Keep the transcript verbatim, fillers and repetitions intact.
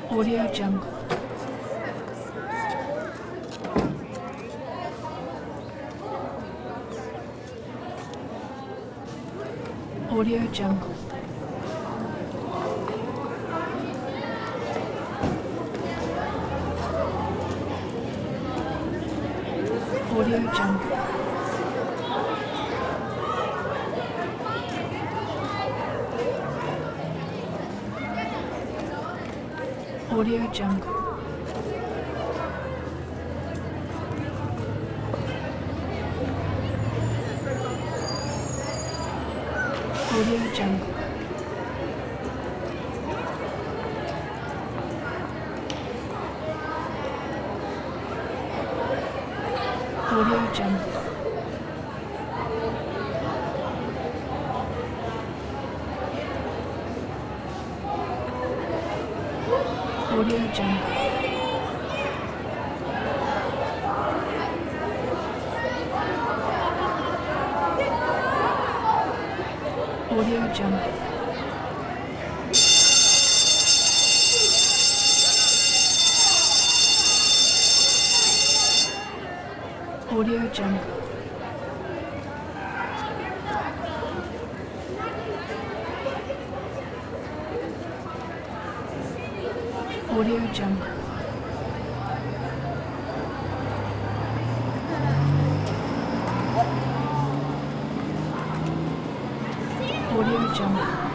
Audio Jungle. Audio Jungle. Audio Jungle. Audio Jungle. Audio Jungle. Audio Jungle. Audio Jungle. Audio Jungle. Audio Jungle. Audio Jungle. Audio Jungle.